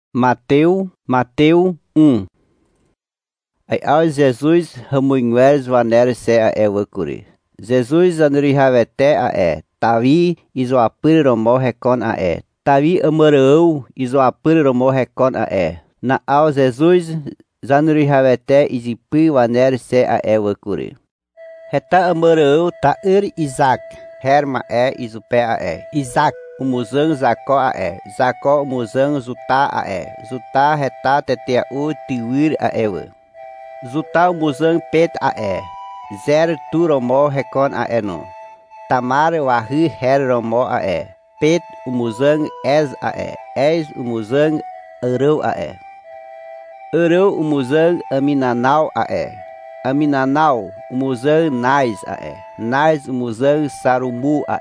Mateus 1. Ai ao Jesus hamunguels vaner se a evacuri. Jesus anuri havete a tavi iso apir romo hekon a tavi amarau iso apir romo hekon a na ao Jesus zanuri havete izipi vaner se a evacuri. Heta amarau tair Isaac herma izupe a Isaac umuzang Zako a Zako umuzang Zuta a Zuta heta teteau tiwir a ewe. Zuta umuzang Pet a Zer tu romo hekon a no. Tamar wahi her romo a Pet umuzang Ez a Ez umuzang Ereu a Ereu umuzang Aminanau a Aminanau umuzang Nais a Nais umuzang Sarumu a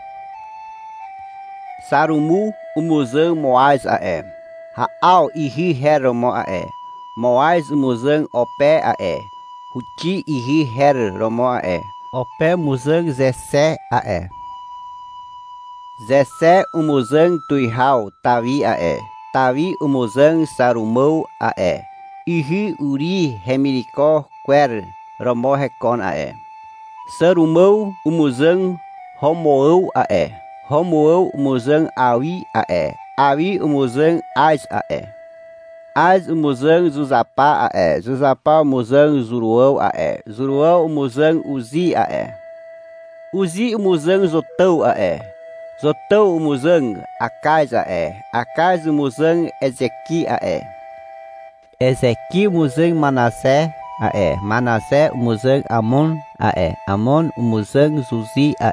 Sarumu umuzang Moaz a Haal ihi her romo a Moaz umuzang Ope a Huti ihi her romo a Ope umuzang Zesse a Zesse umuzang Tuihau Tavi a Tavi umuzang Sarumou a Ihi uri Hemiriko quer romo hekon a Sarumou umuzang Homoou a Homoou umuzang Awi a Awi umuzang Az a Az umuzang Zuzapa a Zuzapa umuzang Zuruau a Zuruau umuzang Uzi a Uzi umuzang Zotou a Zotou umuzang Akaz a Akaz umuzang Ezeki a Ezeki umuzang Manassé a Manassé umuzang Amon a Amon umuzang Zuzi a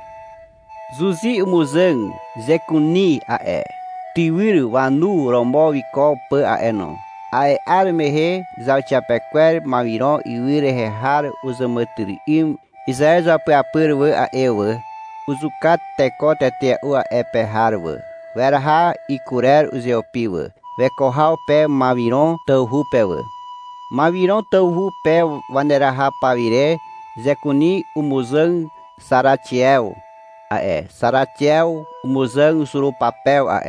Zuzi umuzang Zekuni a Tiwir wanu romo wiko pe a no. Ai armehe zauchapequer maviron iwire hehar uzamatrim Israel zape apirwe a ewe uzukat teko tete u a epeharwe. Verha ikurer uzeopiwe. Vekohau pe maviron tauhu pewe. Maviron tauhu pe vaneraha pavire Zekuni umuzang Saratiel a Saratiel umuzang Surupapel a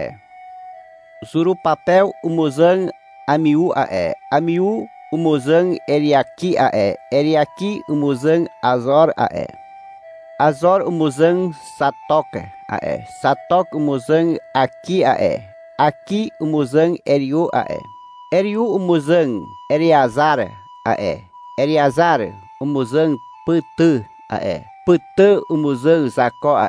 Surupapel umuzang Amiu a Amiu umuzang Eliaki a Eliaki umuzang Azor a Azor umuzang Satok a Satok umuzang Aki a Aki umuzang Eliu a Eliu umuzang Eleazar a Eleazar umuzang Putu a Putu umuzang Zako a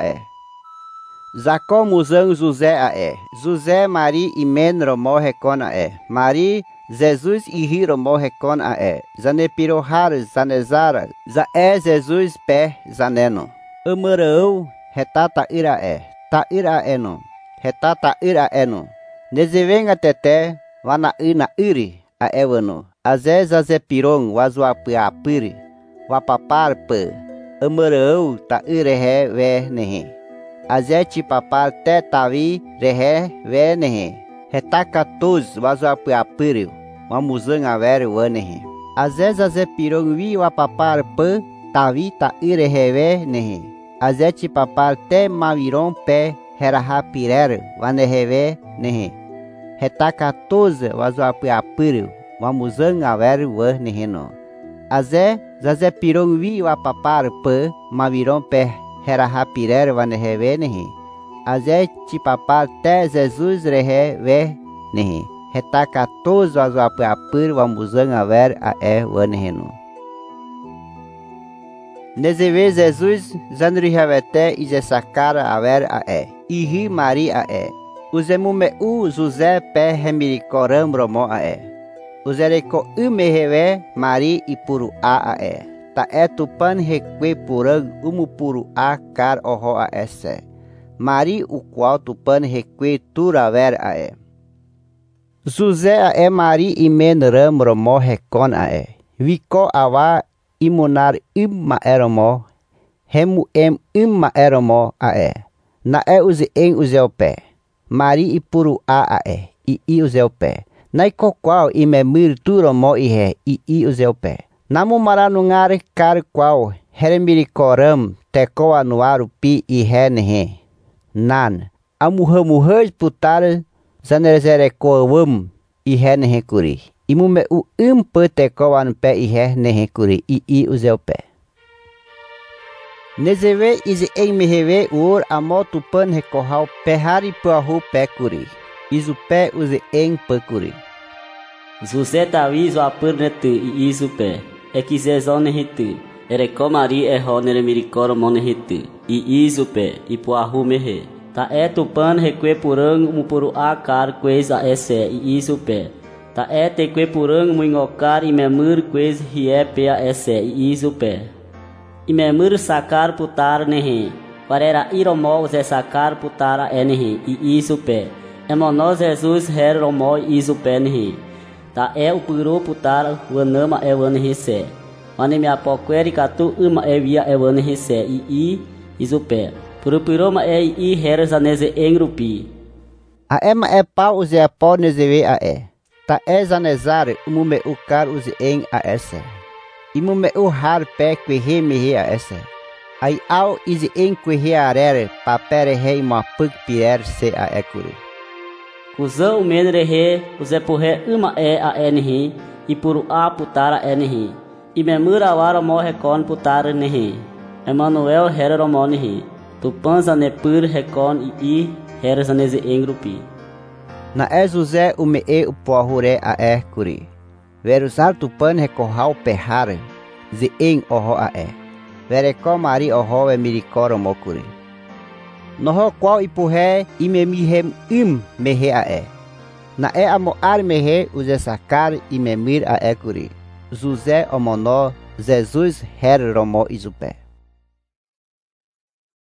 Zako umuzang José a José Mari imen romo hekon a Mari Jesus ihi romo hekon a Zanepirohar Zanezara za Jesus pe zaneno Amarau hetata ira Taira eno hetata ira eno Nezevenga tete wana ina iri a evano Azez azepirong wazuapia piri Wapapar pe Amarau ta irehe ve nehe Azete papar te tavi rehe ve nehe Hetakatuz wazuapia piri Wamuzang avere wanehe Azez azepirong vi wapapar pe Tavi ta irehe ve nehe Azete papar te maviron pe Heraha pirer vaneheve nehe Hetakatuz wazuapia piri Wamuzang avere wanehe no Aze zazepirong vi wapapar pe maviron pe heraha pirer vaneheve nehe Aze chipapar te Jesus rehe ve nehe Hetakatuz wazuapia piri wamuzang aver a vanehe no Nezeve Jesus zanurihavete izesakara aver a Ihi Mari a Uzemumeu José pe Hemirikoram romo a Uzereko umeheve Mari ipuru a Ta tupan hekwe purang umupuru a kar oho a esse Mari o qual tupan hekwe turaver a José a Mari imenram romo hekon a Viko awa imunar imma eromo Hemu imma eromo a Na uze en uzeope Mari ipuru a I uzeope Naiko qual imemir turomo ihe I uzeope Namu maranungar kar qual Heremiricoram teko anuaru pi ihe nehe Nan amuhamuhaj putar zanezerecoam ihe nehecuri. Imume u pătecoan pe ihe nehecuri i uzeu pe. Nezeve izi meheve ur amotu pan recohau perhari puahu pe curi. Izu pe uzi păcuri. Zuse tavi zo apârnetu i izu pe. Equizezon nehitu. Erecomari erronere miricoro monehitu. I izu pe i puahu mehe. Ta tu pan reque purang mupuru akar coisa esse i izu pe. Ta te que purang muingocar e memur coisa rie pe a esse i izu pe. E memur sacar putar nehe. Parera iromol ze sacar putara nehe i izu pe. Emono Jesus her romo izu pe nehe. Ta o puru putar wanama nehe se. Mane me apoqueri catu uma via nehe se i izu pe. Purupuroma i her zaneze engrupi. A ema pau uze apo nezeve Ta zanezar umume ukar uze a esse. Imume har pe quehe mehe a esse. Ai au izi quehe arere papere rei mapuk pier se a ecuri. Kuza umenre he uze puhe uma a nehi. I puru a putara nehi. I memura wara morre con putara nehi. Emmanuel her romonihi. Tu panza ne pur recon i herzaneze engrupi. Na José o poahure a curi. Verusar tu pan recorral perhare. Ze oho Vereco mari oho miricoro mocuri. Noho qual ipurre imemihem mehe Na amoar mehe uze sacar imemir curi. José omono Jesus her romo izupe.